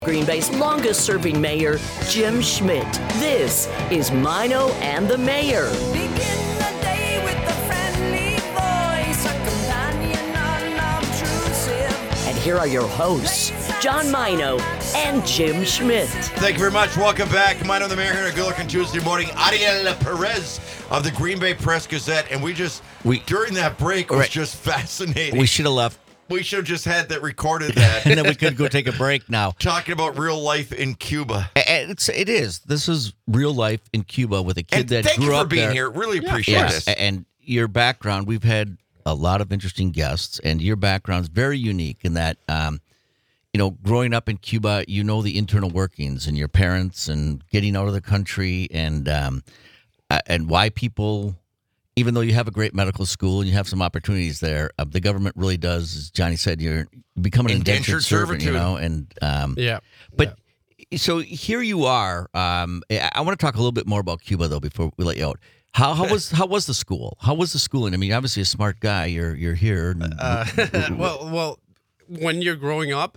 Green Bay's longest-serving mayor, Jim Schmidt. This is Mino and the Mayor. Begin the day with a friendly voice, a companion unobtrusive. And here are your hosts, John Mino and Jim Schmidt. Thank you very much. Welcome back. Mino and the Mayor here on a good-looking Tuesday morning. Ariel Perez of the Green Bay Press-Gazette. And during that break was just fascinating. We should have left. We should have just had that recorded that. And then we could go take a break now. Talking about real life in Cuba. It is. This is real life in Cuba with a kid that thank grew you for up being there. here. Really appreciate this. And your background, we've had a lot of interesting guests, and your background's very unique in that, growing up in Cuba, you know the internal workings and your parents and getting out of the country and why people, even though you have a great medical school and you have some opportunities there, the government really does, as Johnny said, you're becoming an indentured servant, So here you are. I want to talk a little bit more about Cuba, though, before we let you out. How was the school? How was the schooling? I mean, obviously a smart guy. You're here. Well, when you're growing up,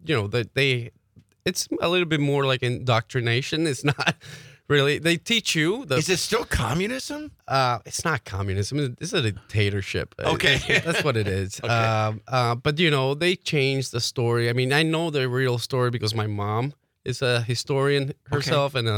it's a little bit more like indoctrination. It's not really. They teach you. Is it still communism? It's not communism. It's a dictatorship. Okay. That's what it is. Okay. But they changed the story. I mean, I know the real story because my mom is a historian herself, and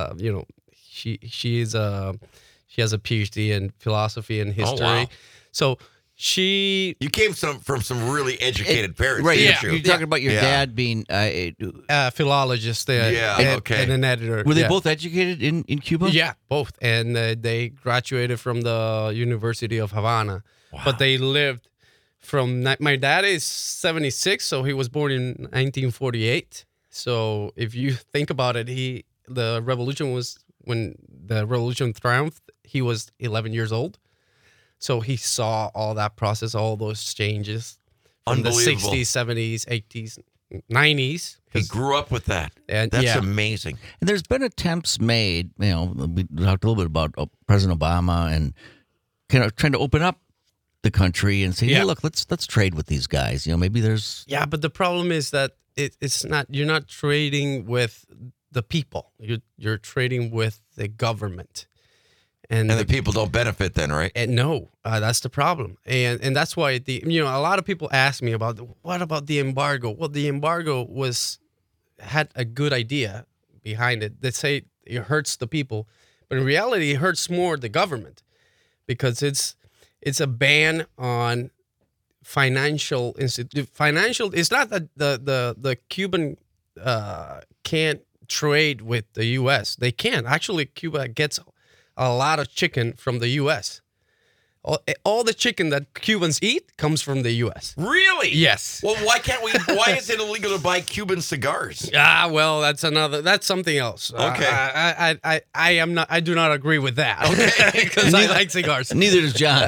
she has a PhD in philosophy and history. Oh, wow. So you came from some really educated parents, right? didn't You're talking about your dad being a philologist, and an editor. Were they both educated in Cuba? Yeah, both, and they graduated from the University of Havana. Wow. But they lived from. My dad is 76, so he was born in 1948. So if you think about it, the revolution was when the revolution triumphed. He was 11 years old. So he saw all that process, all those changes from the 60s, 70s, 80s, 90s. He grew up with that. And that's amazing. And there's been attempts made, we talked a little bit about President Obama and kind of trying to open up the country and say, hey, look, let's trade with these guys. Maybe there's... Yeah, but the problem is that it's not. You're not trading with the people. You're trading with the government. And the people don't benefit then, right? And no, that's the problem. And that's why a lot of people ask me about what about the embargo? Well, the embargo had a good idea behind it. They say it hurts the people, but in reality, it hurts more the government because it's a ban on financial institute. It's not that the Cuban can't trade with the U.S. They can. Actually, Cuba gets a lot of chicken from the U.S. All the chicken that Cubans eat comes from the U.S. Really? Yes. Well, why can't we? Why is it illegal to buy Cuban cigars? Well, that's something else. Okay. I do not agree with that. Okay. Because I like cigars. Neither does John.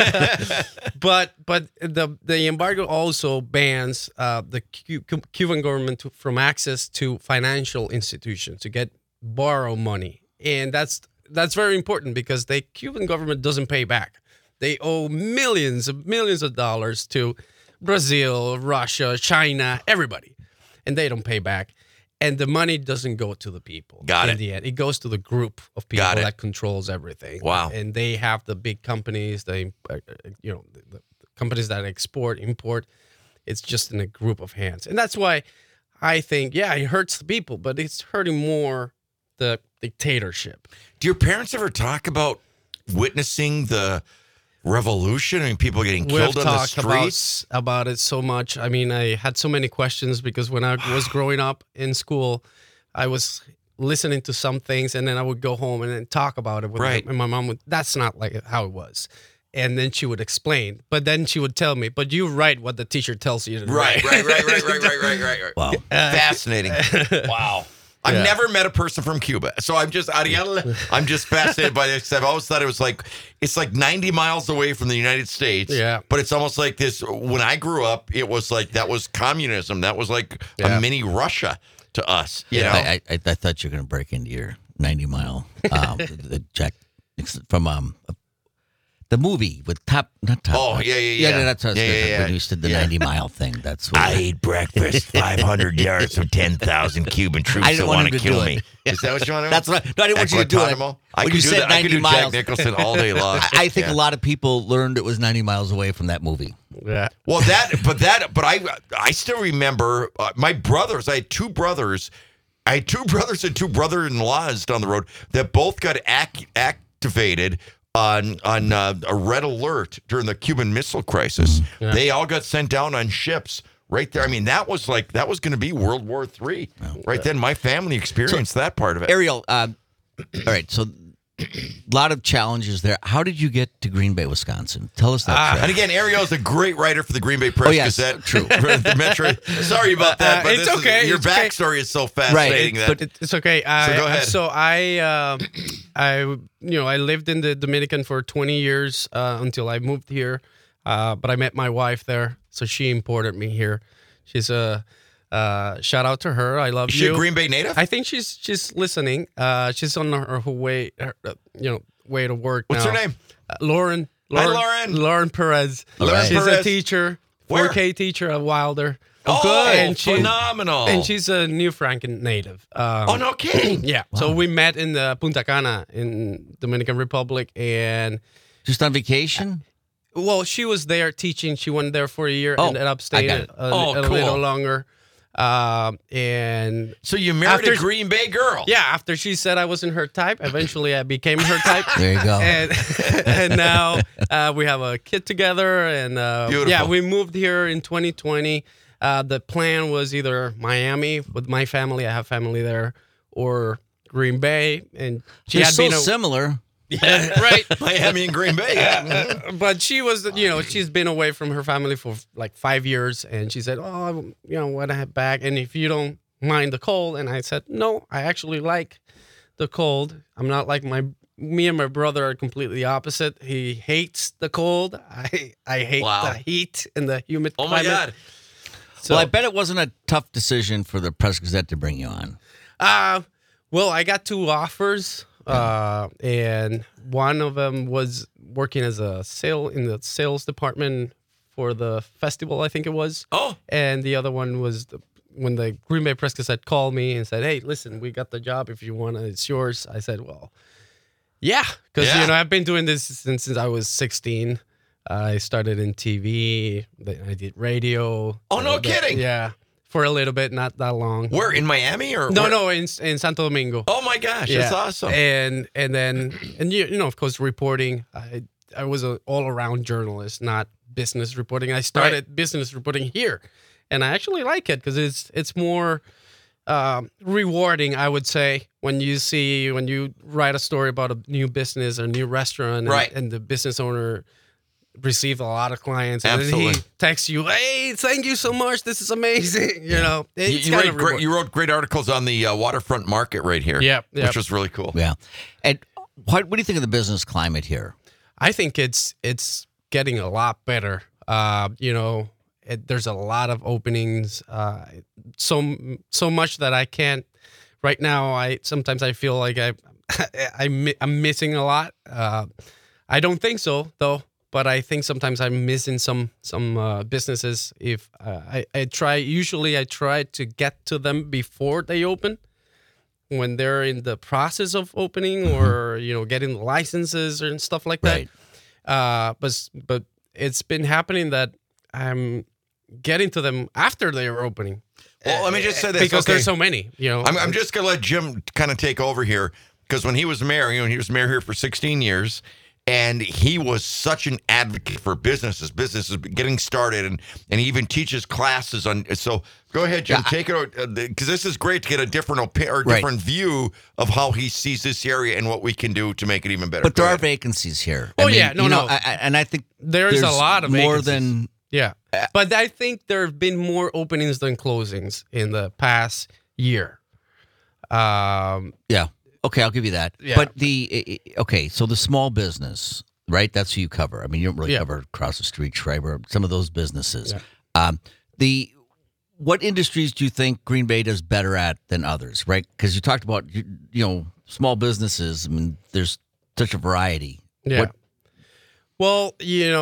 But the embargo also bans the Cuban government from access to financial institutions to borrow money, and that's very important because the Cuban government doesn't pay back. They owe millions of dollars to Brazil, Russia, China, everybody, and they don't pay back. And the money doesn't go to the people. In the end, it goes to the group of people that controls everything. Wow. And they have the big companies, the companies that export, import. It's just in a group of hands, and that's why I think it hurts the people, but it's hurting more the dictatorship. Do your parents ever talk about witnessing the revolution? I mean, people getting killed on the streets? About it so much. I mean, I had so many questions because when I was growing up in school, I was listening to some things, and then I would go home and then talk about it with Right. and my mom would, that's not like how it was. And then she would explain, but then she would tell me, but you write what the teacher tells you to write. Right. Wow. Fascinating. Wow. I've never met a person from Cuba. So I'm just fascinated by this. I've always thought it's like 90 miles away from the United States. Yeah. But it's almost like this. When I grew up, it was like that was communism. That was like a mini Russia to us. You know? I thought you were going to break into your 90-mile Jack from The movie with not Top. Oh, Gun. yeah. That's what I was Yeah, gonna- yeah, when yeah. you said the Yeah. 90-mile thing. That's what I ate breakfast 500 yards from 10,000 Cuban troops I didn't that want want him to to kill do me. it. Is that what you want to do? That's what. No, I didn't want you to do it. Guantanamo? I When could you do said that. I 90 could do miles, Jack Nicholson all day long. I think Yeah. a lot of people learned it was 90 miles away from that movie. Yeah. Well, but I still remember my brothers. I had two brothers. And two brother-in-laws down the road that both got activated on a red alert during the Cuban Missile Crisis. Yeah. They all got sent down on ships right there. I mean, that was going to be World War III. Right then, my family experienced that part of it. Ariel, all right, so a lot of challenges there. How did you get to Green Bay, Wisconsin? Tell us that. trip. And again, Ariel is a great writer for the Green Bay Press yes, Gazette. true. The Metro. Sorry about that, but It's okay, your it's okay. backstory is so fascinating. Right, that but It's okay. So go ahead. So I lived in the Dominican for 20 years until I moved here. But I met my wife there, so she imported me here. She's a shout out to her. I love is she you. a Green Bay native? I think she's listening. She's on her way, way to work. What's now. her name? Lauren. Hi, Lauren. Lauren Perez. Lauren She's Perez. a teacher, Where? 4K teacher at Wilder. Oh, And she- phenomenal. And she's a New Franken native. oh, no kidding. Yeah. So we met in the Punta Cana in Dominican Republic, and Just on vacation? well, she was there teaching. She went there for a year, Oh, ended up I staying got a it. Oh, little cool. longer. And So you married After- a Green Bay girl. yeah, after she said I wasn't her type, eventually I became her type. There you go. And now we have a kid together, and Beautiful. yeah, we moved here in 2020. The plan was either Miami with my family, I have family there, or Green Bay, and she They're had so been similar. right. Miami and Green Bay. Yeah. But she was, she's been away from her family for like 5 years, and she said, "Oh, when I head back, and if you don't mind the cold," and I said, "No, I actually like the cold. I'm not like me and my brother are completely opposite. He hates the cold. I hate Wow. the heat and the humid Oh my climate." God. So, Well, I bet it wasn't a tough decision for the Press Gazette to bring you on. well, I got 2 offers, and one of them was working as in the sales department for the festival, I think it was. Oh, And the other one was when the Green Bay Press Gazette called me and said, "Hey, listen, we got the job. If you want it, it's yours." I said, "Well, yeah," because Yeah. I've been doing this since I was 16. I started in TV. Then I did radio. Oh, no kidding. Yeah, for a little bit, not that long. where in Miami or No, where? no, in Santo Domingo. Oh my gosh, that's awesome. And then of course reporting. I was an all around journalist, not business reporting. I started business reporting here, and I actually like it because it's more rewarding, I would say, when you write a story about a new business or new restaurant, Right. and the business owner received a lot of clients, and then Absolutely. he texts you, "Hey, thank you so much. This is amazing." It's You kind write of rewarding. you wrote great articles on the waterfront market right here. Yep, yep. Which was really cool. Yeah. And what do you think of the business climate here? I think it's getting a lot better. There's a lot of openings. So much that I can't. Right now, sometimes I feel like I'm missing a lot. I don't think so though, but I think sometimes I'm missing some businesses. If I try to get to them before they open. When they're in the process of opening or getting the licenses and stuff like that. Right. But it's been happening that I'm getting to them after they are opening. Well, let me just say this. Because okay. there's so many, I'm just going to let Jim kind of take over here because when he was mayor, he was mayor here for 16 years, and he was such an advocate for businesses getting started, and he even teaches classes on. So go ahead, Jim, take it because this is great to get a different different view of how he sees this area and what we can do to make it even better. But Go there are ahead. vacancies vacancies here. Oh, yeah. No, no. And I think There's a lot of more vacancies. than Yeah. But I think there have been more openings than closings in the past year. yeah. Okay, I'll give you that. Yeah. But so the small business, right? That's who you cover. I mean, you don't really Yeah. cover across the street, Schreiber, some of those businesses. Yeah. What industries do you think Green Bay does better at than others, right? Because you talked about, small businesses. I mean, there's such a variety. Yeah. Well,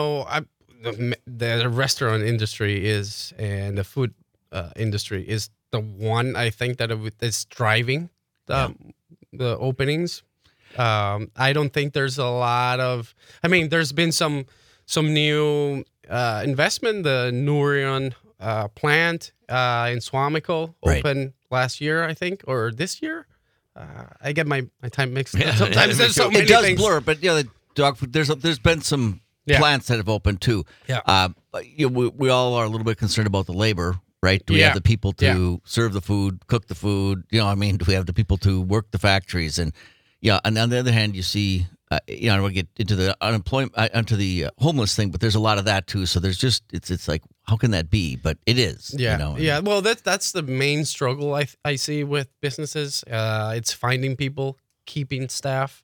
the restaurant industry is, and the food industry is the one I think that is driving the openings. I don't think there's a lot of. I mean, there's been some new investment. The Nurion plant in Suamico Right. opened last year, I think, or this year. I get my time mixed up. Sometimes there's so many It does things. blur, but the dog food. There's been some Yeah. plants that have opened too. Yeah. But, we all are a little bit concerned about the labor, right? Do we Yeah. have the people to serve the food, cook the food? I mean, do we have the people to work the factories? And and on the other hand, you see, I don't want to get into the unemployment, onto the homeless thing, but there's a lot of that too. So there's just it's like, how can that be? But it is. Yeah, yeah. Well, that's the main struggle I see with businesses. It's finding people, keeping staff.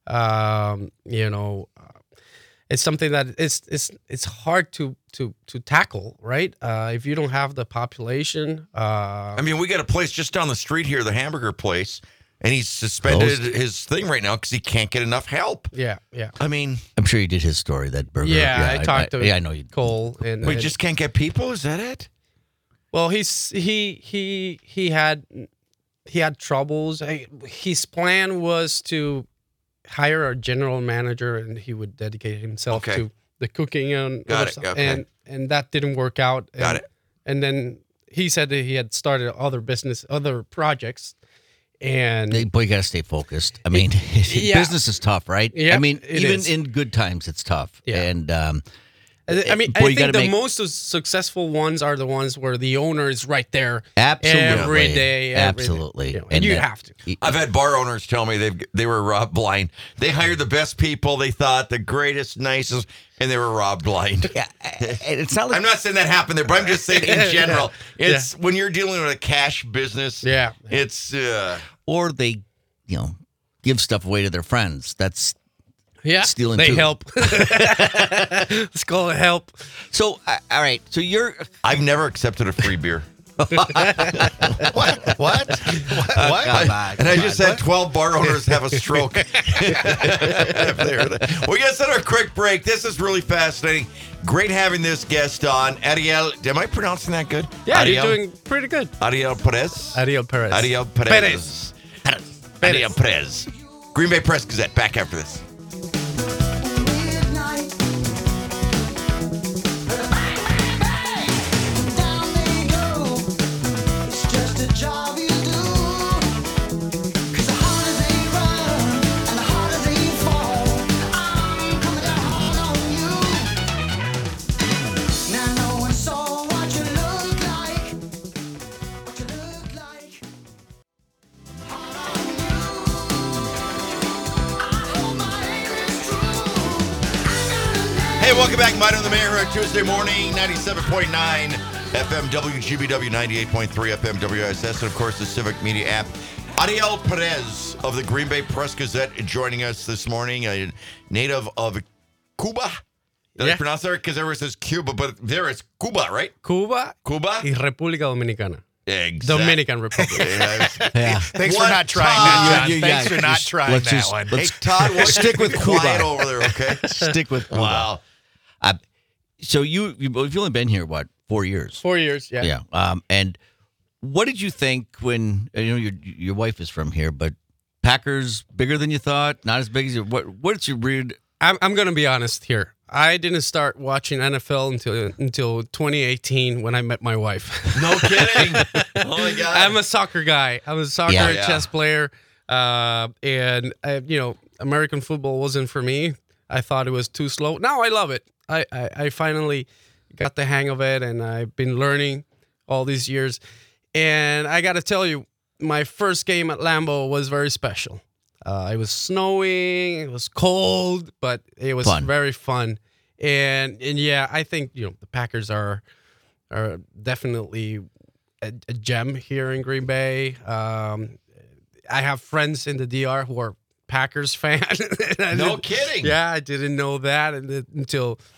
It's something that it's hard to tackle, right? If you don't have the population. I mean, we got a place just down the street here, the hamburger place, and he's suspended his thing right now because he can't get enough help. Yeah. I mean, I'm sure you did his story, that burger. Yeah, I talked to I know you. Cole, and we just can't get people. Is that it? well, he had troubles. His plan was to hire a general manager, and he would dedicate himself Okay. to the cooking and Got other it, stuff. okay. And that didn't work out. Got it. And then he said that he had started other projects, and Boy, you got to stay focused. I mean, Yeah. business is tough, right? Yep, I mean, it even is. in good times, it's tough. Yeah. And I mean, boy, I you gotta think the make- most successful ones are the ones where the owner is right there Absolutely. every day. Absolutely. And you that- have to. I've had bar owners tell me they were robbed blind. They hired the best people they thought, the greatest, nicest, and they were robbed blind. Yeah, and it's not like I'm not saying that happened there, but I'm just saying in general. It's when you're dealing with a cash business. Yeah. It's or they, give stuff away to their friends. That's Yeah, stealing they too. help. Let's call it help. so. All right. So you're I've never accepted a free beer. What? What? come on, And I come just on. had 12 bar owners have a stroke. We got to set a quick break. This is really fascinating. Great having this guest on. Ariel, am I pronouncing that good? Yeah, Ariel, you're doing pretty good. Ariel Perez? Ariel Perez. Ariel Perez. Ariel Perez. Green Bay Press Gazette. Back after this. Midnight. Bang, bang, bang. Down they go. It's just a job you do. 'Cause the harder they run and the harder they fall, I'm coming down hard on you. Now no one saw what you look like. What you look like. Hard on you. I hope my aim is true. Hey, welcome back. Mine on the Mayor here on Tuesday morning, 97.9 FM WGBW, 98.3 FM WISS, and of course the Civic Media app. Ariel Perez of the Green Bay Press Gazette joining us this morning, a native of Cuba. Did I Yeah. pronounce that right? Because everyone says Cuba, but there it's Cuba, right? Cuba Cuba? y República Dominicana. Exactly. Dominican Republic. Yeah. Thanks What for not trying time? that, John. Yeah, Thanks for not just- trying let's that just- one. Hey, Todd, we'll Stick with quiet Cuba. over there, okay? Stick with Cuba. Wow. So you've only been here, what, 4 years? 4 years, yeah. Yeah. And what did you think when your wife is from here, but Packers bigger than you thought, not as big as you? What's your read? I'm gonna be honest here. I didn't start watching NFL until 2018 when I met my wife. No kidding. Oh, my God. I'm a soccer guy. I'm a soccer Yeah. and Yeah. chess player, and American football wasn't for me. I thought it was too slow. Now I love it. I finally got the hang of it, and I've been learning all these years. And I got to tell you, my first game at Lambeau was very special. It was snowing, it was cold, but it was Fun. very fun. And yeah, I think the Packers are definitely a gem here in Green Bay. I have friends in the DR who are Packers fan. No kidding. Yeah, I didn't know that until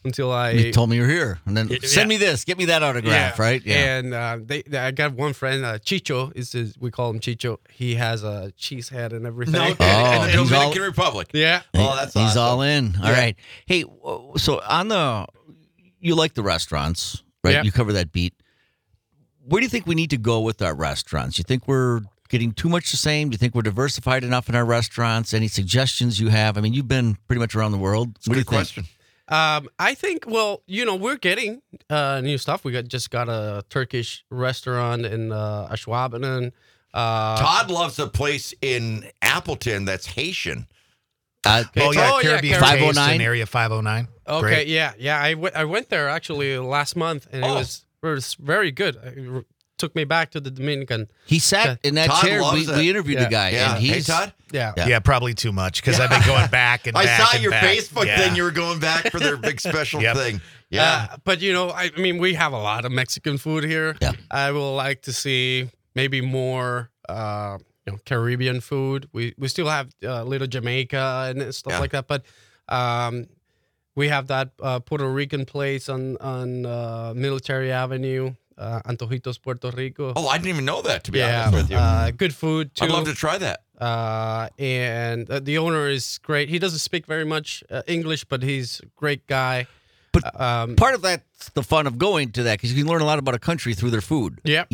until I You told me you're here, and then send me this, get me that autograph, right? Yeah. And I got one friend, Chicho. We call him Chicho. He has a cheese head and everything. No, Oh, in the he's Dominican all- Republic. Yeah. Oh, that's He's awesome. all in. All right. Hey, so you like the restaurants, right? Yeah. You cover that beat. Where do you think we need to go with our restaurants? You think we're getting too much the same? Do you think we're diversified enough in our restaurants? Any suggestions you have? I mean, you've been pretty much around the world. It's a What do you good think? question. I think, well, we're getting new stuff. We just got a Turkish restaurant in Ashwaubenon. Todd loves a place in Appleton that's Haitian. Oh, yeah, Oh, yeah, Caribbean Caribbean. Taste 509? in Area 509. Okay, Great. yeah. I went there actually last month, and Oh. it was very good. It took me back to the Dominican. He sat in that Todd chair. loves it. We interviewed the guy, Yeah. and Hey, he's Todd? Yeah. Yeah. Yeah, probably too much because I've been going back and I back saw and your back. Facebook Yeah. thing. You were going back for their big special Yep. thing. Yeah. But I mean, we have a lot of Mexican food here. Yeah. I would like to see maybe more, Caribbean food. We still have little Jamaica and stuff Yeah. like that, but we have that Puerto Rican place on Military Avenue, Antojitos Puerto Rico. Oh, I didn't even know that, to be yeah, honest with you. good food too. I'd love to try that. And the owner is great. He doesn't speak very much English, but he's a great guy. But part of that's the fun of going to that because you can learn a lot about a country through their food. Yeah.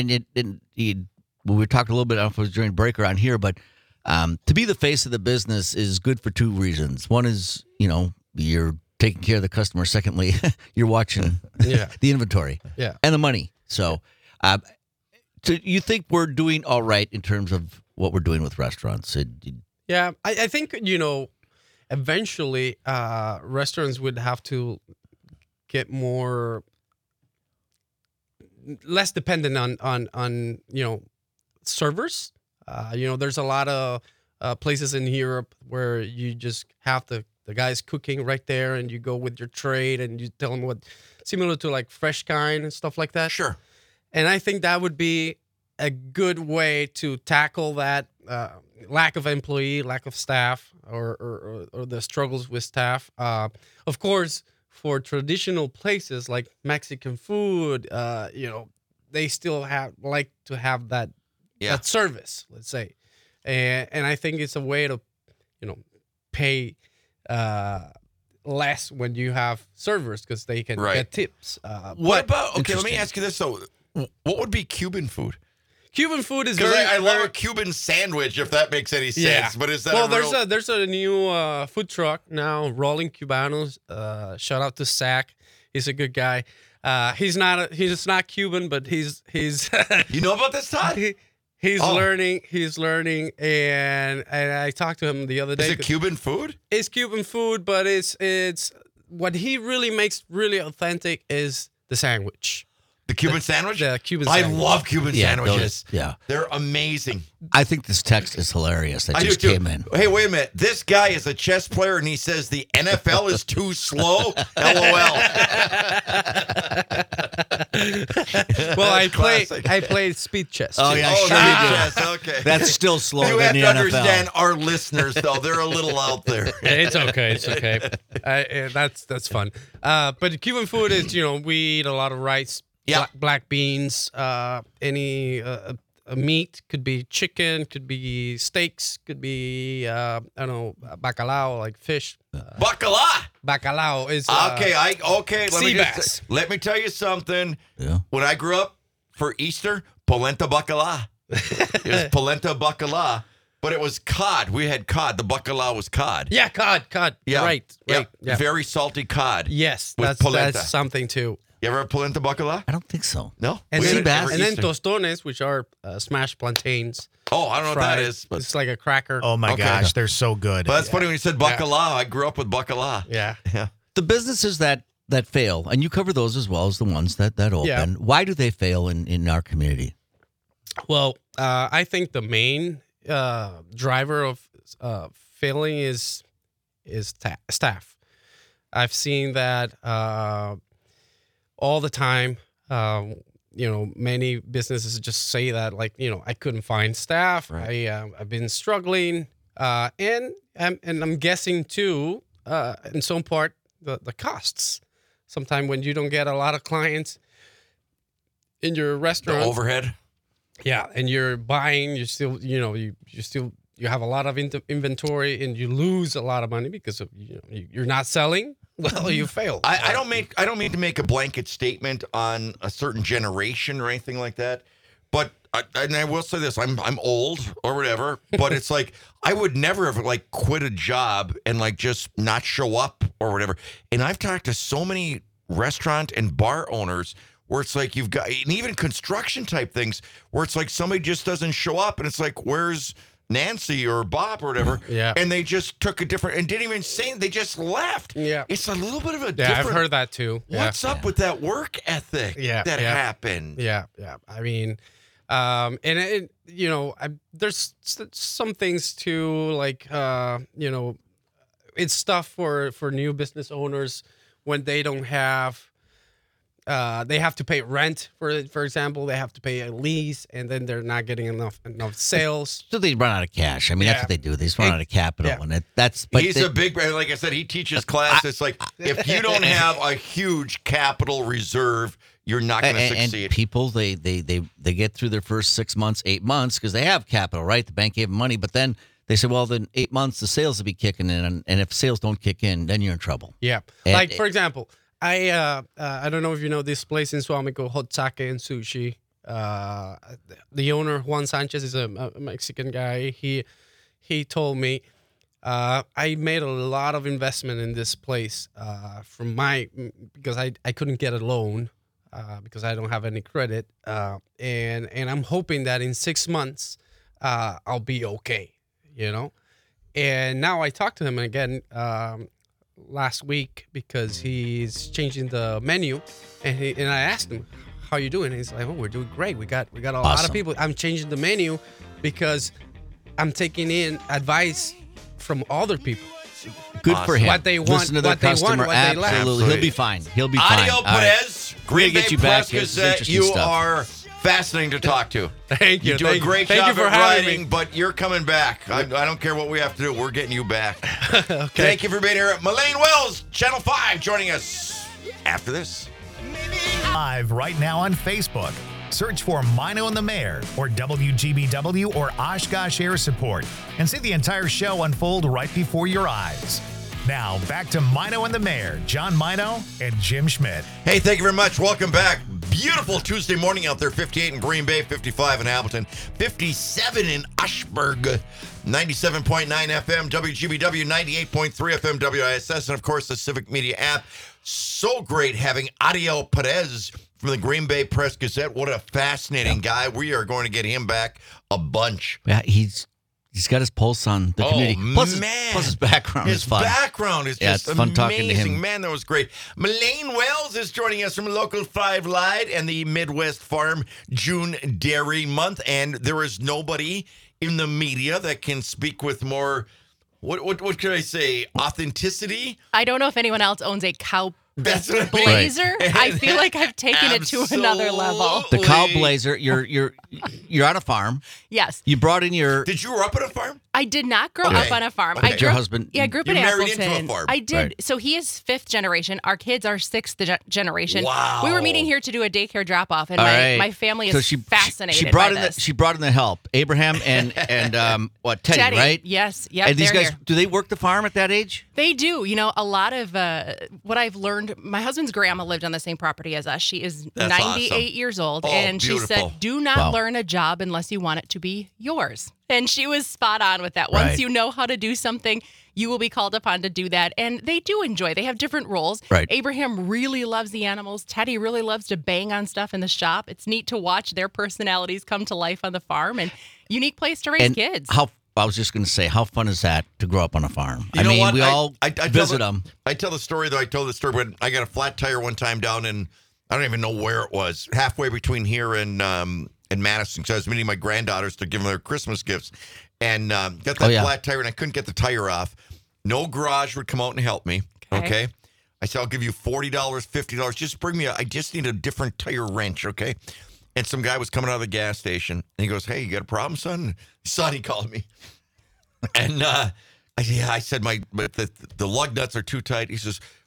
We were talking a little bit, I don't know if it was during break around here, but to be the face of the business is good for two reasons. One is, you're taking care of the customer. Secondly, you're watching Yeah. the inventory Yeah. and the money. So you think we're doing all right in terms of what we're doing with restaurants? Yeah, I think eventually restaurants would have to get less dependent on servers. There's a lot of places in Europe where you just have the guys cooking right there, and you go with your trade and you tell them what, similar to like Fresh Kind and stuff like that. Sure. And I think that would be a good way to tackle that lack of employee, lack of staff, or the struggles with staff. Of course, for traditional places like Mexican food, they still like to have that that service, let's say, and I think it's a way to pay less when you have servers because they can Right. get tips. What about, okay, let me Interesting. ask you this, though. What would be Cuban food? Cuban food is Because very. I love very- a Cuban sandwich, if that makes any sense. Yeah. But is that well, a there's a new food truck now, Rolling Cubanos. Shout out to Zach. He's a good guy. He's not Cuban, but he's You know about this, Todd? he's Oh. learning. He's learning, and I talked to him the other day. Is it Cuban food? It's Cuban food, but it's what he really makes really authentic is the sandwich. The Cuban sandwich? The Cuban I sandwich. love Cuban Yeah, sandwiches. those- yeah. They're amazing. I think this text is hilarious. That I do just too. came in. Hey, wait a minute. This guy is a chess player and he says the NFL is too slow. LOL. Well, I Classic. played speed chess. Oh, too. yeah, Oh, sure there you you do. go. Okay. That's still slower You have than to the NFL. understand our listeners, though. They're a little out there. It's okay. It's okay. That's fun. But Cuban food is, we eat a lot of rice, Yeah. black beans, any meat. Could be chicken, could be steaks, could be I don't know, bacalao, like fish. Bacala. Bacalao is Okay. sea bass. Let me tell you something. Yeah. When I grew up for Easter, polenta bacala. It was polenta bacala, but it was cod. We had cod. The bacala was cod. Yeah, cod. Yeah. Right. Yeah. Very salty cod. Yes, With that's polenta. something too. You ever have polenta bacala? I don't think so. No. And We then, had it every and then Easter. tostones, which are smashed plantains. Oh, I don't know what that fried. is, but It's like a cracker. Oh my Okay. gosh, they're so good. that's funny when you said bacala. I grew up with bacala. Yeah. Yeah. The businesses that fail, and you cover those as well as the ones that open. Yeah. Why do they fail in our community? Well, I think the main driver of failing is staff. I've seen that all the time. Many businesses just say that, like, I couldn't find staff. Right. I've been struggling, and I'm guessing too, in some part, the costs. sometimes when you don't get a lot of clients in your The restaurant, overhead. yeah, and you're buying, you still, you have a lot of inventory, and you lose a lot of money because of you're not selling. Well, you fail. I don't mean to make a blanket statement on a certain generation or anything like that, but and I will say this: I'm old or whatever, but it's like I would never have like quit a job and like just not show up or whatever. And I've talked to so many restaurant and bar owners where it's like you've got, and even construction type things where it's like somebody just doesn't show up, and it's like, where's Nancy or Bob or whatever? Yeah. And they just took a different and didn't even say, they just left. Yeah. It's a little bit of a Yeah, different. I've heard that too. Yeah. What's up with that work ethic that happened? Yeah, yeah. I mean, and there's some things too, like it's tough for new business owners when they don't have. They have to pay rent, for example. They have to pay a lease, and then they're not getting enough sales. So they run out of cash. I mean, that's Yeah. what they do. They just run out of capital, Yeah. and that's. But He's a big, like I said, he teaches class. It's like if you don't have a huge capital reserve, you're not going to and succeed. people they get through their first 6 months, 8 months because they have capital, right? The bank gave them money, but then they say, well, then 8 months the sales will be kicking in, and if sales don't kick in, then you're in trouble. Yeah, And- like for example, I don't know if you know this place in Suamico, Hot Sake and Sushi. The owner Juan Sanchez is a Mexican guy. He told me I made a lot of investment in this place because I couldn't get a loan because I don't have any credit, and I'm hoping that in 6 months I'll be okay, And now I talked to him again last week because he's changing the menu, and I asked him, "How you doing?" And he's like, "Oh, we're doing great. We got a lot Awesome. of people. I'm changing the menu because I'm taking in advice from other people. Good for him. What they want, Listen to their what they want, customer. what they like. Absolutely. He'll be fine. He'll be fine. Audio All right. Perez, We're Green gonna Bay get you back. Press Here's some Gazette. interesting You stuff. are fascinating to talk to. Thank you. You do a great Thank job you for at having writing, me. but you're coming back. I don't care what we have to do. We're getting you back. Okay. Thank you for being here. Melaine Wells, Channel 5, joining us after this. Live right now on Facebook. Search for Mino and the Mayor or WGBW or Oshkosh Air Support and see the entire show unfold right before your eyes. Now, back to Mino and the Mayor, John Mino and Jim Schmidt. Hey, thank you very much. Welcome back. Beautiful Tuesday morning out there. 58 in Green Bay, 55 in Appleton, 57 in Ashburg, 97.9 FM, WGBW, 98.3 FM, WISS, and of course the Civic Media app. So great having Ariel Perez from the Green Bay Press Gazette. What a fascinating guy. We are going to get him back a bunch. Yeah, he's got his pulse on the Oh, community. Plus man. plus his background His is fun. background is Yeah, just it's fun amazing. talking to him. Man, that was great. Melaine Wells is joining us from Local 5 Live and the Midwest Farm June Dairy Month. And there is nobody in the media that can speak with more, what could I say, authenticity? I don't know if anyone else owns a cow That's what I mean. blazer. I feel like I've taken it to another level. The cow Absolutely. blazer. You're on a farm. Yes. You brought in your. Did you grow up at a farm? I did not grow Okay. up on a farm. Okay. I Your grew up, husband- Yeah, I grew up you in married Appleton. into a farm. I did. Right. So he is 5th generation. Our kids are 6th generation. Wow. We were meeting here to do a daycare drop off, and All my, right. my family is So she fascinated She brought by in this. she brought in the help. Abraham and Teddy, right? Yes. Yep. And these they're guys, here. do they work the farm at that age? They do. A lot of what I've learned, my husband's grandma lived on the same property as us. She is That's 98 awesome. years old. Oh, and she beautiful. said, do not Wow. learn a job unless you want it to be yours. And she was spot on with that. Once Right. you know how to do something, you will be called upon to do that. And they do enjoy. They have different roles. Right. Abraham really loves the animals. Teddy really loves to bang on stuff in the shop. It's neat to watch their personalities come to life on the farm, and unique place to raise And kids. I was just going to say, how fun is that to grow up on a farm? You know what? we all I tell visit the- them. I tell the story, though. I told the story when I got a flat tire one time down in, I don't even know where it was, halfway between here and Madison. So I was meeting my granddaughters to give them their Christmas gifts and got that Oh, yeah. flat tire, and I couldn't get the tire off. No garage would come out and help me. Okay. I said, I'll give you $40, $50. Just bring me I just need a different tire wrench. Okay. And some guy was coming out of the gas station, and he goes, hey, you got a problem, son? Son, he called me. And I said, the lug nuts are too tight. He says,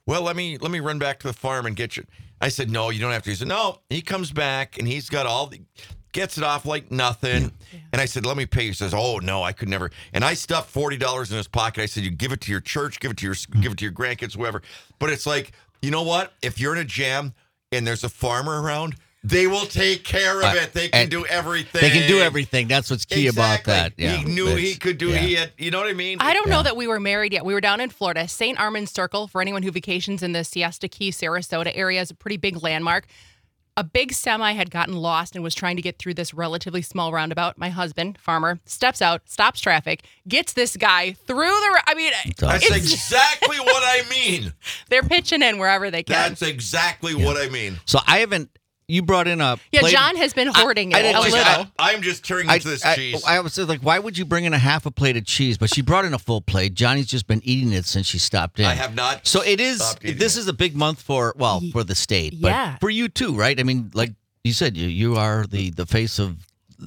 well, let me run back to the farm and get you. I said, no, you don't have to. He said, no. He comes back and he's got gets it off like nothing. And I said, let me pay you. He says, oh no, I could never. And I stuffed $40 in his pocket. I said, you give it to your church, give it to your grandkids, whoever. But it's like, you know what? If you're in a jam and there's a farmer around, they will take care of it. They can do everything. They can do everything. That's what's key about that. Yeah, he knew he could do. He had, you know what I mean? I don't know that we were married yet. We were down in Florida. St. Armand Circle, for anyone who vacations in the Siesta Key, Sarasota area, is a pretty big landmark. A big semi had gotten lost and was trying to get through this relatively small roundabout. My husband, farmer, steps out, stops traffic, gets this guy through the... I mean, that's exactly what I mean. They're pitching in wherever they can. That's exactly what I mean. So I haven't... You brought in a Yeah, plate. John has been hoarding it a little. I'm just tearing into this cheese. I was like, why would you bring in a half a plate of cheese? But she brought in a full plate. Johnny's just been eating it since she stopped in. I have not. So it is. stopped eating This it. is a big month for the state, but Yeah. for you too, right? I mean, like you said, you are the face of.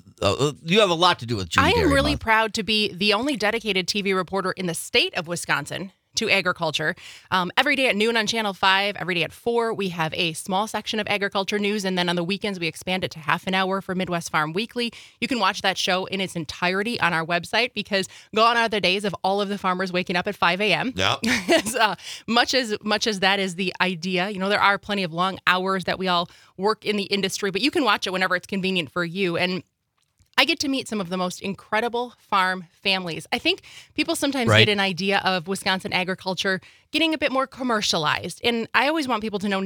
You have a lot to do with June I am Dairy really Month. proud to be the only dedicated TV reporter in the state of Wisconsin to agriculture. Every day at noon on Channel 5, every day at 4, we have a small section of agriculture news. And then on the weekends, we expand it to half an hour for Midwest Farm Weekly. You can watch that show in its entirety on our website because gone are the days of all of the farmers waking up at 5 a.m. Yeah. As much as that is the idea, you know, there are plenty of long hours that we all work in the industry, but you can watch it whenever it's convenient for you. And I get to meet some of the most incredible farm families. I think people sometimes Right. get an idea of Wisconsin agriculture getting a bit more commercialized. And I always want people to know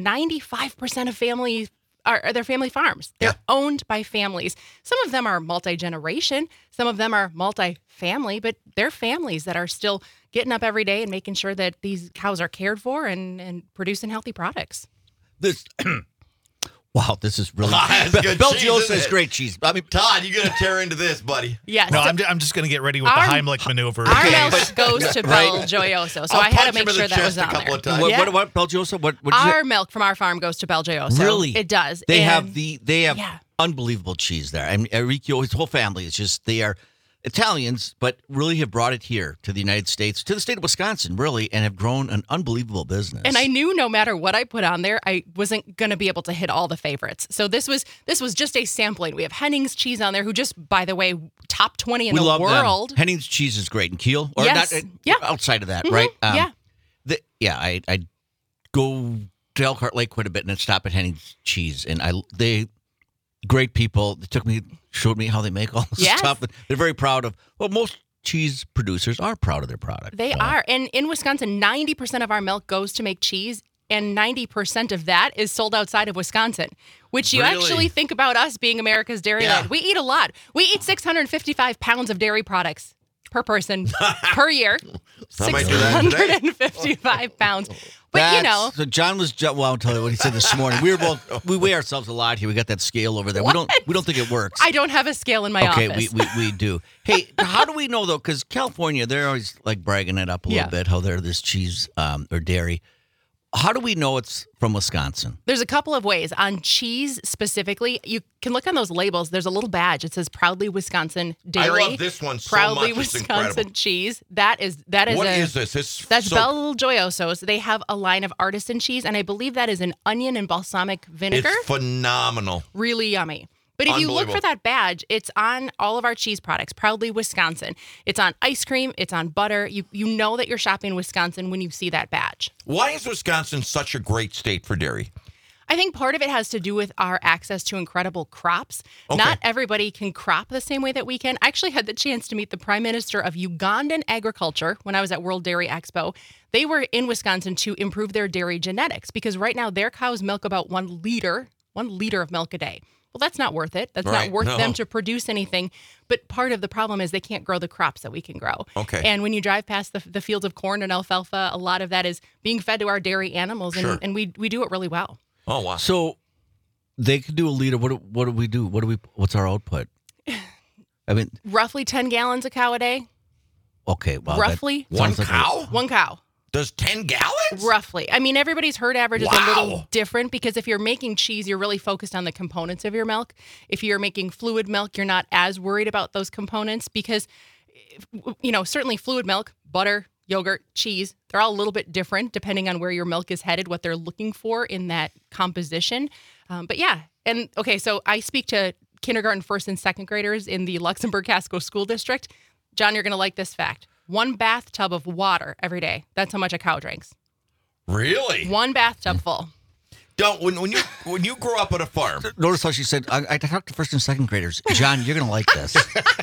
95% of families are their family farms. They're owned by families. Some of them are multi-generation. Some of them are multi-family, but they're families that are still getting up every day and making sure that these cows are cared for and producing healthy products. This. Wow, this is really. That's good cheese, Belgiosa isn't is it? great cheese. I mean, Todd, you're gonna tear into this, buddy. Yes. No, I'm just going to get ready with the Our- Heimlich maneuver. Our Okay. milk goes to Right. Bel Gioioso, so I'll I had to punch him make in the sure that was chest a on couple there. of times. what, Yeah. what Belgiosa? What did you say? Our milk from our farm goes to Bel Gioioso. Really? It does. They And have Yeah. unbelievable cheese there. I mean, Enrico, his whole family is just they are Italians, but really have brought it here to the United States, to the state of Wisconsin, really, and have grown an unbelievable business. And I knew no matter what I put on there, I wasn't going to be able to hit all the favorites. So this was just a sampling. We have Henning's cheese on there, who just, by the way, top 20 in we the love world. them. Henning's cheese is great in Kiel, or Yes. not? Yeah. Outside of that, Mhm. right? Yeah. I go to Elkhart Lake quite a bit and then stop at Henning's cheese, and they great people. They showed me how they make all this Yes. stuff. They're very proud of. Well, most cheese producers are proud of their product. They so. are. And in Wisconsin, 90% of our milk goes to make cheese, and 90% of that is sold outside of Wisconsin, which you Really? actually think about us being America's dairy Yeah. land. We eat a lot. We eat 655 pounds of dairy products per person per year. How much of that today? 655 pounds. But you know, So John was. Well, I'll tell you what he said this morning. We weigh ourselves a lot here. We got that scale over there. We don't think it works. I don't have a scale in my Okay, office. we do. Hey, how do we know though? Because California, they're always like bragging it up a little Yeah. bit how they're this cheese or dairy. How do we know it's from Wisconsin? There's a couple of ways. On cheese specifically, you can look on those labels. There's a little badge. It says "Proudly Wisconsin Dairy." I love this one so Proudly much. It's Wisconsin incredible. cheese. That is What a, is this? It's That's so, Bel Gioioso's. They have a line of artisan cheese, and I believe that is an onion and balsamic vinegar. It's phenomenal. Really yummy. But if you look for Unbelievable. that badge, it's on all of our cheese products, Proudly Wisconsin. It's on ice cream. It's on butter. You know that you're shopping Wisconsin when you see that badge. Why is Wisconsin such a great state for dairy? I think part of it has to do with our access to incredible crops. Okay. Not everybody can crop the same way that we can. I actually had the chance to meet the Prime Minister of Ugandan Agriculture when I was at World Dairy Expo. They were in Wisconsin to improve their dairy genetics because right now their cows milk about 1 liter of milk a day. Well, that's not worth it. That's Right. not worth No. them to produce anything. But part of the problem is they can't grow the crops that we can grow. Okay. And when you drive past the fields of corn and alfalfa, a lot of that is being fed to our dairy animals, Sure. and we do it really well. Oh, wow. So they could do a liter. What do we do? What's our output? I mean, Roughly 10 gallons a cow a day. okay, well, that Roughly One sounds like a- cow one cow. does 10 gallons? Roughly. I mean, everybody's herd average is a Wow. little different because if you're making cheese, you're really focused on the components of your milk. If you're making fluid milk, you're not as worried about those components because, you know, certainly fluid milk, butter, yogurt, cheese. They're all a little bit different depending on where your milk is headed, what they're looking for in that composition. But yeah, and okay, so I speak to kindergarten, first, and second graders in the Luxembourg-Casco School District. John, you're going to like this fact. 1 bathtub of water every day. That's how much a cow drinks. Really? 1 bathtub full. Don't when you grow up on a farm. Notice how she said, I talked to first and second graders. John, you're going to like this.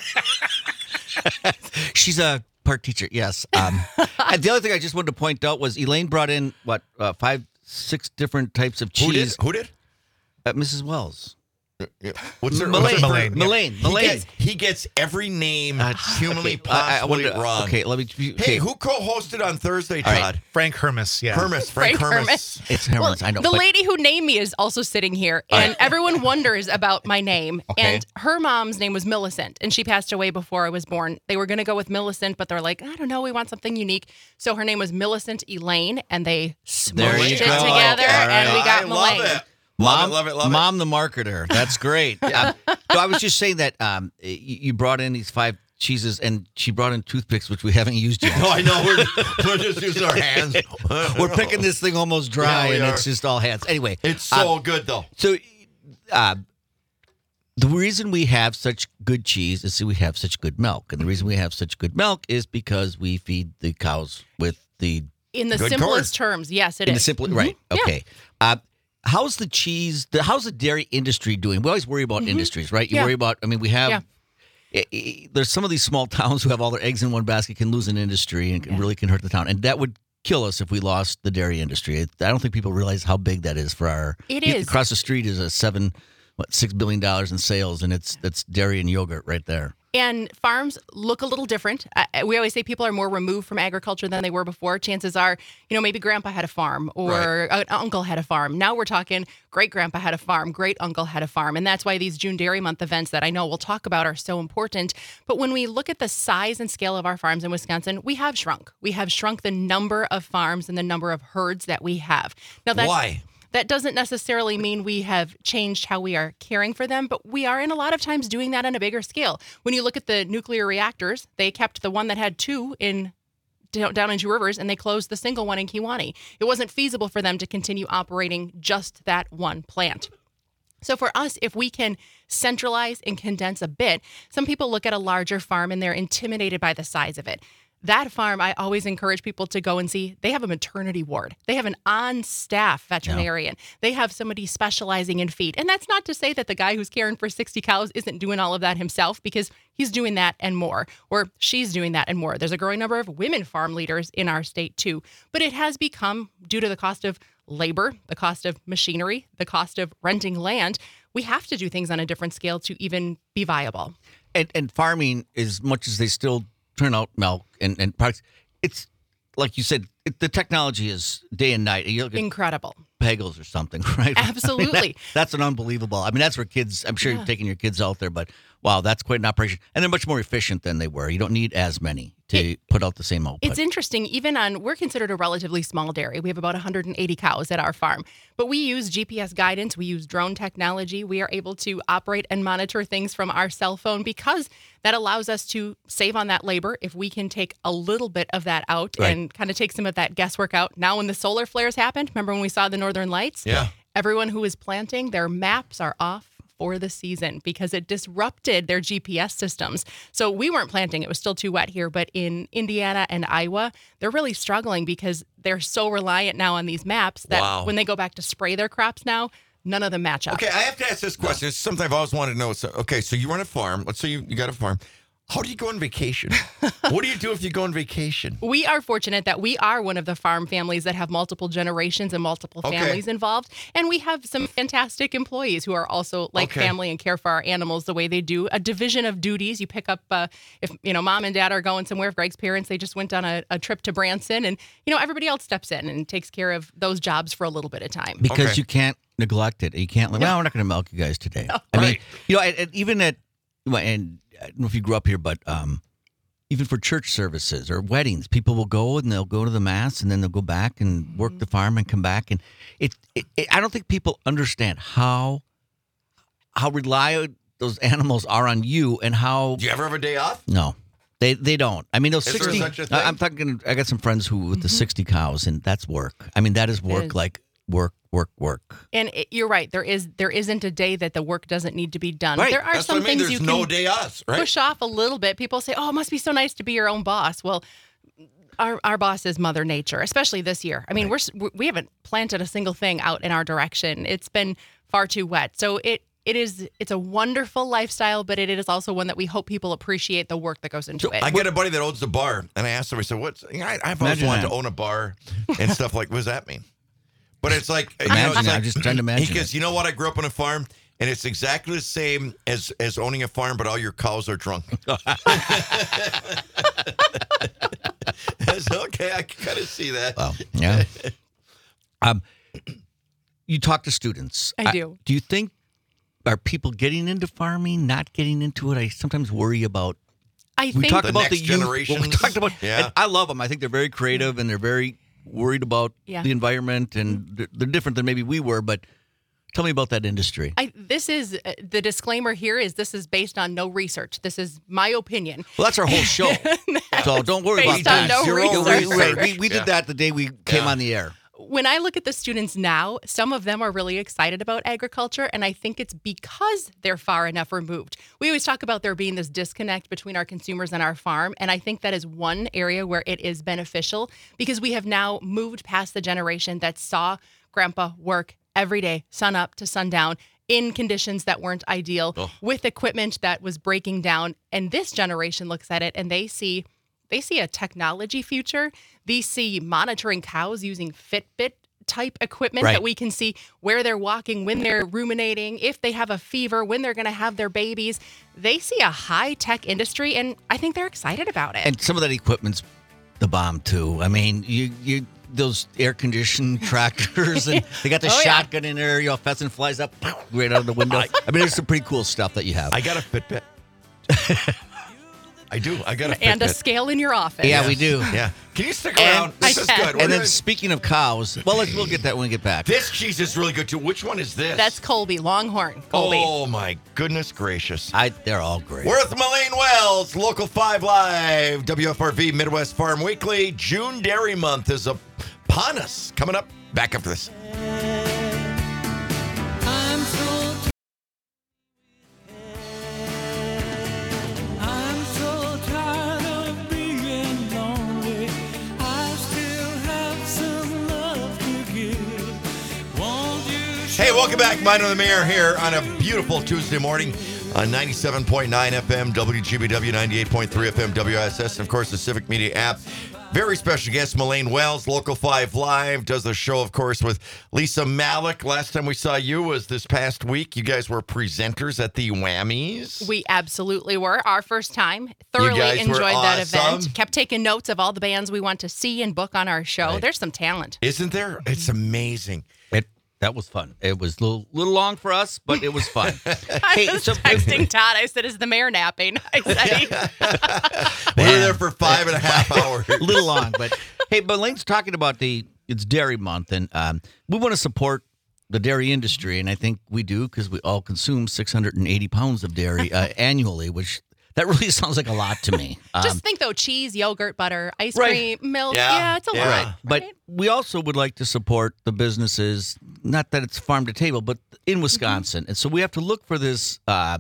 She's a part teacher, yes. And the other thing I just wanted to point out was Elaine brought in, 5, 6 different types of cheese. Who did? Mrs. Wells. What's her Mullane. Mullane. He gets every name humanly possibly wrong. Okay, let me. Hey, Okay. who co-hosted on Thursday, All right. Todd? Frank Hermes, yeah. Frank Hermes. Hermes. It's Herman's, I know. The but- lady who named me is also sitting here, and everyone wonders about my name. Okay. And her mom's name was Millicent, and she passed away before I was born. They were going to go with Millicent, but they're like, I don't know, we want something unique. So her name was Millicent Elaine, and they There smushed you it go. together, All and we right. got I Mullane. love it. Mom, Love it. Mom, the marketer. That's great. So I was just saying that you brought in these 5 cheeses, and she brought in toothpicks, which we haven't used yet. No, I know. We're just using our hands. We're picking this thing almost dry, Yeah, we and are. it's just all hands. Anyway, It's so good, though. So, the reason we have such good cheese is we have such good milk. And the reason we have such good milk is because we feed the cows with the... In the Good simplest terms, yes, it is. In the simple... Right, Yeah. okay. How's the cheese... how's the dairy industry doing? We always worry about industries, right? You Yeah. worry about... I mean, we have... Yeah. There's some of these small towns who have all their eggs in one basket can lose an industry and really can hurt the town. And that would kill us if we lost the dairy industry. I don't think people realize how big that is for our... It is. Across the street is a $6 billion in sales, and that's dairy and yogurt right there. And farms look a little different. We always say people are more removed from agriculture than they were before. Chances are, maybe grandpa had a farm or an uncle had a farm. Now we're talking great grandpa had a farm, great uncle had a farm. And that's why these June Dairy Month events that I know we'll talk about are so important. But when we look at the size and scale of our farms in Wisconsin, we have shrunk. We have shrunk the number of farms and the number of herds that we have. Now, Why? That doesn't necessarily mean we have changed how we are caring for them, but we are in a lot of times doing that on a bigger scale. When you look at the nuclear reactors, they kept the one that had 2 down in Two Rivers, and they closed the single one in Kewanee. It wasn't feasible for them to continue operating just that one plant. So for us, if we can centralize and condense a bit, some people look at a larger farm and they're intimidated by the size of it. That farm, I always encourage people to go and see. They have a maternity ward. They have an on-staff veterinarian. They have somebody specializing in feed. And that's not to say that the guy who's caring for 60 cows isn't doing all of that himself, because he's doing that and more, or she's doing that and more. There's a growing number of women farm leaders in our state too. But it has become, due to the cost of labor, the cost of machinery, the cost of renting land, we have to do things on a different scale to even be viable. And farming, as much as they still turn out milk and products, it's like you said, the technology is day and night. You look at Incredible. Pagels or something, right? Absolutely. I mean, that's an unbelievable. I mean, that's where kids, I'm sure you're taking your kids out there, but wow, that's quite an operation. And they're much more efficient than they were. You don't need as many to put out the same output. It's interesting, we're considered a relatively small dairy. We have about 180 cows at our farm, but we use GPS guidance. We use drone technology. We are able to operate and monitor things from our cell phone, because that allows us to save on that labor. If we can take a little bit of that out and kind of take some of that guesswork out. Now, when the solar flares happened, remember when we saw the northern lights? Yeah. Everyone who was planting, their maps are off for the season because it disrupted their GPS systems. So we weren't planting. It was still too wet here. But in Indiana and Iowa, they're really struggling because they're so reliant now on these maps that when they go back to spray their crops now, none of them match up. Okay, I have to ask this question. It's something I've always wanted to know. So, so you run a farm. Let's say you got a farm. How do you go on vacation? What do you do if you go on vacation? We are fortunate that we are one of the farm families that have multiple generations and multiple families involved. And we have some fantastic employees who are also like family and care for our animals the way they do. A division of duties. You pick up, if mom and dad are going somewhere, if Greg's parents, they just went on a trip to Branson, and, everybody else steps in and takes care of those jobs for a little bit of time. Because you can't neglect it. You can't, we're not going to milk you guys today. I mean, and even at, and I don't know if you grew up here, but even for church services or weddings, people will go and they'll go to the mass and then they'll go back and work the farm and come back. And I don't think people understand how reliant those animals are on you and how. Do you ever have a day off? No. They don't. I mean, those Is there 60. such a thing? I'm talking. I got some friends who with the 60 cows, and that's work. I mean, that is work. is. Like work. And you're right. There isn't a day that the work doesn't need to be done. Right. There are That's some what I mean. things There's you no can day us, right? push off a little bit. People say, "Oh, it must be so nice to be your own boss." Well, our boss is Mother Nature, especially this year. I mean, we haven't planted a single thing out in our direction. It's been far too wet. So it's a wonderful lifestyle, but it is also one that we hope people appreciate the work that goes into it. I got a buddy that owns a bar, and I asked him, I said, I've always Imagine wanted that. to own a bar and stuff like, what does that mean? But it's like, Imagine it's that. like I'm just trying to imagine He goes, it. you know what? I grew up on a farm, and it's exactly the same as owning a farm, but all your cows are drunk. I said, okay, I can kind of see that. Well, yeah. You talk to students. I do. Do you think are people getting into farming? Not getting into it? I sometimes worry about. I We think talked The about next the youth. Well, we generations. talked about. Yeah. And I love them. I think they're very creative and they're very worried about Yeah. the environment and they're different than maybe we were. But tell me about that industry. this is the disclaimer here is this is based on no research. This is my opinion. Well, that's our whole show. So don't worry Based about on that. no Zero research. We Yeah. did that the day we came on the air. When I look at the students now, some of them are really excited about agriculture, and I think it's because they're far enough removed. We always talk about there being this disconnect between our consumers and our farm, and I think that is one area where it is beneficial because we have now moved past the generation that saw Grandpa work every day, sun up to sundown, in conditions that weren't ideal, with equipment that was breaking down. And this generation looks at it and they see a technology future. They see monitoring cows using Fitbit type equipment Right. that we can see where they're walking, when they're ruminating, if they have a fever, when they're going to have their babies. They see a high tech industry, and I think they're excited about it. And some of that equipment's the bomb too. I mean, you those air conditioned tractors and they got the Oh, yeah. shotgun in there. You know, pheasant flies up right out of the window. I mean, there's some pretty cool stuff that you have. I got a Fitbit. I do. I got a Fitbit. And a scale in your office. Yeah, we do. Yeah. Can you stick around? This I is can. good. We're And then doing- speaking of cows, well, we'll get that when we get back. this cheese is really good too. Which one is this? That's Colby, Longhorn. Colby. Oh my goodness gracious. They're all great. We're with Moline Wells, Local 5 Live, WFRV Midwest Farm Weekly. June Dairy Month is upon us. Coming up, back after this. I'm so I'm so tired of being lonely. I still have some love to give. Won't you Hey, welcome back. Mine on the Mayor here on a beautiful Tuesday morning on 97.9 FM, WGBW, 98.3 FM, WSS, and of course the Civic Media app. Very special guest, Moline Wells, Local 5 Live, does the show, of course, with Lisa Malik. Last time we saw you was this past week. You guys were presenters at the Whammies. We absolutely were. Our first time. guys Thoroughly were enjoyed that awesome. event. Kept taking notes of all the bands we want to see and book on our show. There's some talent. Isn't there? It's amazing. That was fun. It was a little long for us, but it was fun. I was texting Todd. I said, "Is the mayor napping?" I said, We were there for 5.5 hours. a little long, but hey, but Lane's talking about it's Dairy Month, and we want to support the dairy industry, and I think we do because we all consume 680 pounds of dairy annually, which that really sounds like a lot to me. Just think though: cheese, yogurt, butter, ice Right. cream, milk. Yeah. Yeah, it's a Yeah. lot. Right. But we also would like to support the businesses, not that it's farm to table, but in Wisconsin. And so we have to look for this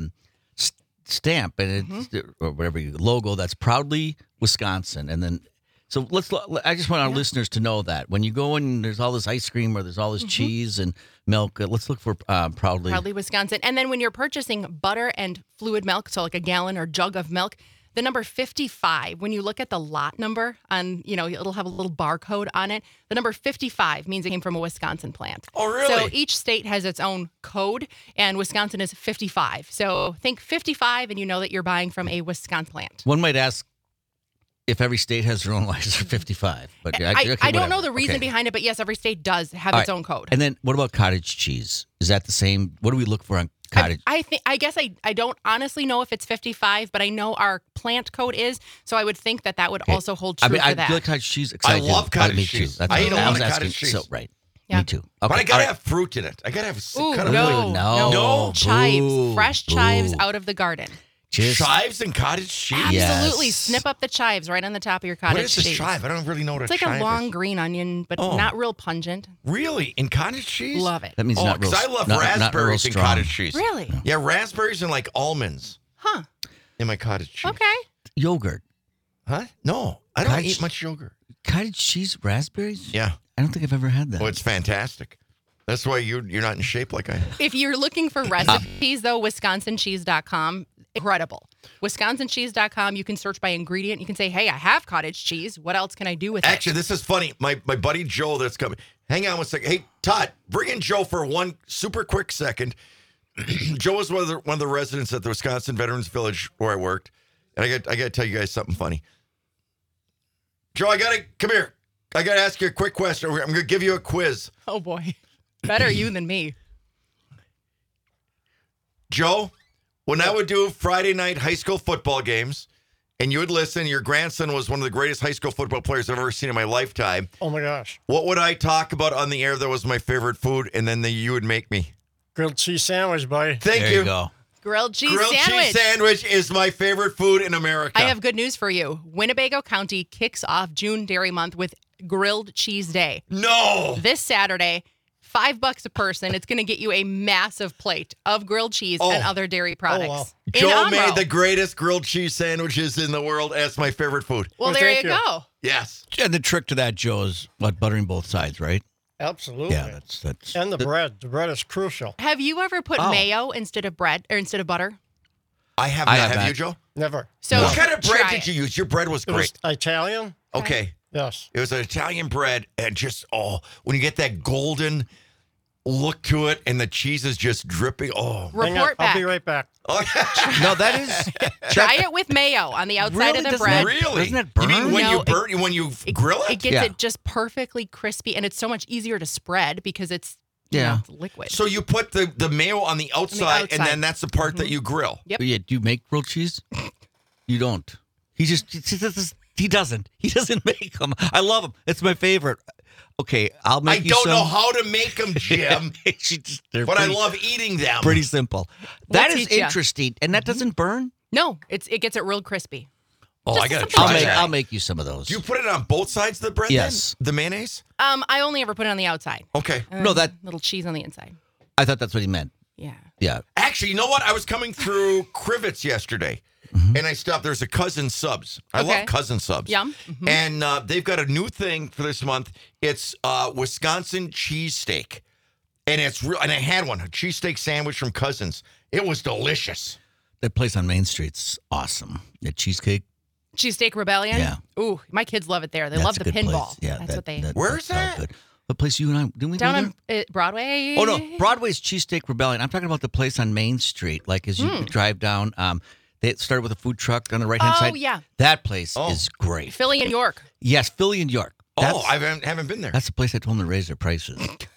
stamp and it's or whatever logo that's proudly Wisconsin. And then, so I just want our listeners to know that when you go in, there's all this ice cream or there's all this cheese and milk. Let's look for proudly. Proudly Wisconsin. And then when you're purchasing butter and fluid milk, so like a gallon or jug of milk, the number 55, when you look at the lot number on, it'll have a little barcode on it. The number 55 means it came from a Wisconsin plant. Oh, really? So each state has its own code, and Wisconsin is 55. So think 55, and you know that you're buying from a Wisconsin plant. One might ask if every state has their own license for 55. But I don't whatever. know the reason Okay. behind it, but yes, every state does have All its right. own code. And then what about cottage cheese? Is that the same? What do we look for on cottage? I guess I don't honestly know if it's 55, but I know our plant code is, so I would think that would also hold true for I that. do like cottage cheese. I do. love cottage Me too. cheese. That's I what eat a was lot of asking. cottage cheese. So, right. Yeah. Me too. Okay. But I all gotta right. have fruit in it. I gotta have Ooh, kind of no, No. chives, Boo. fresh chives out of the garden. Just Chives and cottage cheese? Absolutely. Yes. Snip up the chives right on the top of your What cottage is this cheese. chive? I don't really know what It's a like chive a long is. green onion, but Oh. not real pungent. Really? In cottage cheese? Love it. that means Oh, not real. because I love not real raspberries in strong. cottage cheese. Really? Yeah, raspberries and like almonds Huh. in my cottage cheese. Okay. Yogurt, Huh? No, I don't Cottage- eat much yogurt. cottage cheese, raspberries. Yeah. I don't think I've ever had that. Well, it's fantastic. That's why you're not in shape like I am. If you're looking for recipes, though, wisconsincheese.com, incredible. Wisconsincheese.com, you can search by ingredient. You can say, hey, I have cottage cheese. What else can I do with Actually, it? this is funny. My buddy Joe that's coming. Hang on one second. Hey, Todd, bring in Joe for one super quick second. Joe was one of the residents at the Wisconsin Veterans Village where I worked. And I got to tell you guys something funny. Joe, come here. I got to ask you a quick question. I'm going to give you a quiz. Oh, boy. Better you than me. Joe, when I would do Friday night high school football games, and you would listen, your grandson was one of the greatest high school football players I've ever seen in my lifetime. Oh my gosh. What would I talk about on the air that was my favorite food, and then you would make me? Grilled cheese sandwich, buddy. Thank there you. you go. Grilled cheese Grilled sandwich. cheese sandwich is my favorite food in America. I have good news for you. Winnebago County kicks off June Dairy Month with Grilled Cheese Day. No. This Saturday, $5 a person. It's going to get you a massive plate of grilled cheese Oh. and other dairy products. wow. In Joe Amro. made the greatest grilled cheese sandwiches in the world. That's my favorite food. Well, Well, there you thank you. go. Yes. And the trick to that, Joe, is what buttering both sides, right? Absolutely. Yeah, that's. And the bread. The bread is crucial. Have you ever put mayo instead of bread or instead of butter? I have I not. have Have that. you, Joe? Never. So What kind of bread try did it. you use? Your bread was It was great. Italian? Okay. Yes. It was an Italian bread, and just, when you get that golden look to it, and the cheese is just dripping. Oh, Hang on. Report back. I'll be right back. No, that is. Try it with mayo on the outside Really? of the Doesn't bread. really? Doesn't it You mean burn? when No, you it- burn, when you grill It it? gets Yeah. it just perfectly crispy, and it's so much easier to spread because it's you Yeah. know, it's liquid. So you put the mayo on the outside, and outside. then that's the part that you grill. Yep. Yeah, do you make grilled cheese? You don't. He doesn't. He doesn't make them. I love them. It's my favorite. Okay, I'll make I you don't some. know how to make them, Jim, They're but I pretty- love eating them. Pretty simple. We'll That is teach ya. interesting, and that doesn't burn. No, it gets it real crispy. Oh, I Just gotta something try I'll make that. I'll make you some of those. Do you put it on both sides of the bread? Yes. Then? The mayonnaise. I only ever put it on the outside. Okay. And No, then that- little cheese on the inside. I thought that's what he meant. Yeah. Yeah. Actually, you know what? I was coming through Crivets yesterday, and I stopped. There's a Cousin Subs. I Okay. love Cousin Subs. Yum. And they've got a new thing for this month. It's Wisconsin cheesesteak, and it's real. And I had one, a cheesesteak sandwich from Cousins. It was delicious. That place on Main Street's awesome. The cheesecake. Cheesesteak Rebellion. Yeah. Ooh, my kids love it there. They That's love a the good pinball. place. Yeah, That's what they Where's that's all that? Good. The place you and I didn't we down go there? on Broadway. Oh no, Broadway's Cheesesteak Rebellion. I'm talking about the place on Main Street. Like as you drive down, they started with a food truck on the right hand Oh, side. yeah. That place Oh. is great. Philly and York. Yes, Philly and York. Oh, I haven't been there. That's the place I told them to raise their prices.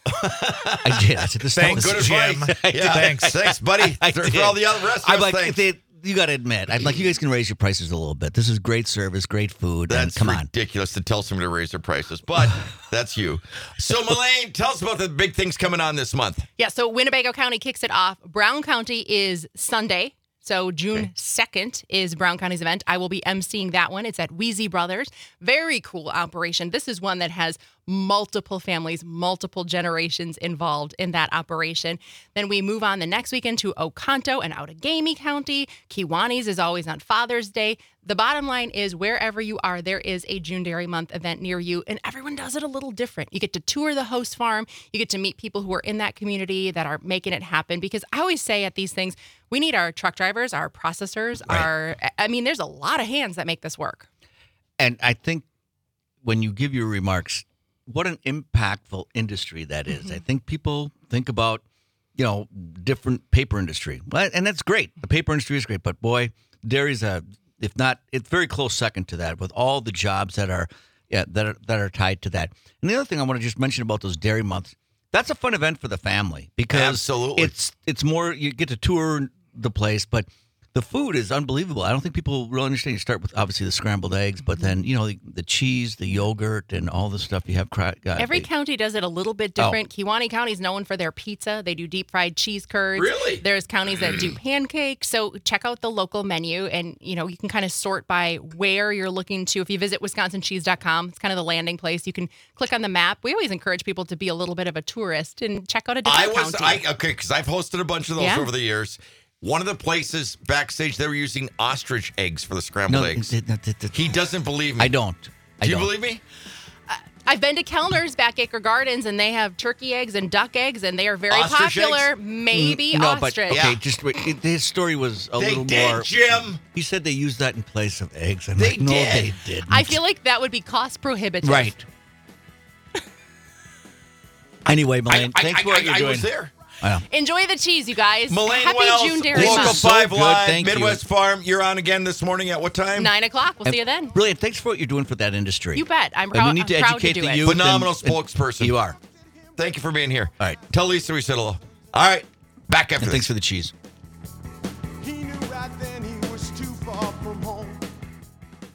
I did. I said this Thanks, stuff Good is Jim. advice. Yeah, Thanks. thanks, buddy. I For did. all the other rest I'm of like, thanks. you got to admit, I'm like, you guys can raise your prices a little bit. This is great service, great food. and That's come on. ridiculous to tell somebody to raise their prices, but that's you. So, Melaine, tell us about the big things coming on this month. Yeah, so Winnebago County kicks it off. Brown County is Sunday. So June 2nd is Brown County's event. I will be emceeing that one. It's at Wheezy Brothers. Very cool operation. This is one that has multiple families, multiple generations involved in that operation. Then we move on the next weekend to Oconto and Outagamie County. Kiwanis is always on Father's Day. The bottom line is wherever you are, there is a June Dairy Month event near you, and everyone does it a little different. You get to tour the host farm. You get to meet people who are in that community that are making it happen, because I always say at these things, we need our truck drivers, our processors, there's a lot of hands that make this work. And I think when you give your remarks, what an impactful industry that is. I think people think about, different paper industry. Well, and that's great. The paper industry is great, but boy, dairy's it's very close second to that with all the jobs that are tied to that. And the other thing I want to just mention about those dairy months, that's a fun event for the family because Absolutely. it's more, you get to tour the place, but The food is unbelievable. I don't think people really understand. You start with obviously the scrambled eggs, but then the cheese, the yogurt, and all the stuff you have. Every county does it a little bit different. Kewaunee County is known for their pizza. They do deep fried cheese curds. Really? There's counties that do pancakes. So check out the local menu, and you can kind of sort by where you're looking to. If you visit WisconsinCheese.com, it's kind of the landing place. You can click on the map. We always encourage people to be a little bit of a tourist and check out a different county. Because I've hosted a bunch of those over the years. One of the places backstage, they were using ostrich eggs for the scrambled eggs. He doesn't believe me. I don't. Do you believe me? I've been to Kellner's Backacre Gardens, and they have turkey eggs and duck eggs, and they are very Ostrich popular. eggs? Maybe No, ostrich. but okay, just wait. His story was a little more. Jim. He said they used that in place of eggs. I'm They like, no, did. they didn't. I feel like that would be cost prohibitive. right. Anyway, Melaine, thanks for what you're doing. I was there. Enjoy the cheese, you guys. Melaine Happy Wells, June Dairy Local Month. So 5 good, Live, thank you. Midwest Farm. You're on again this morning at what time? 9 o'clock. We'll see you then. Brilliant. Thanks for what you're doing for that industry. You bet. I'm And proud, we need to I'm proud educate to do the it. youth. Phenomenal and- spokesperson. You are. Thank you for being here. All right. Tell Lisa we said hello. All right. Back after And this. thanks for the cheese.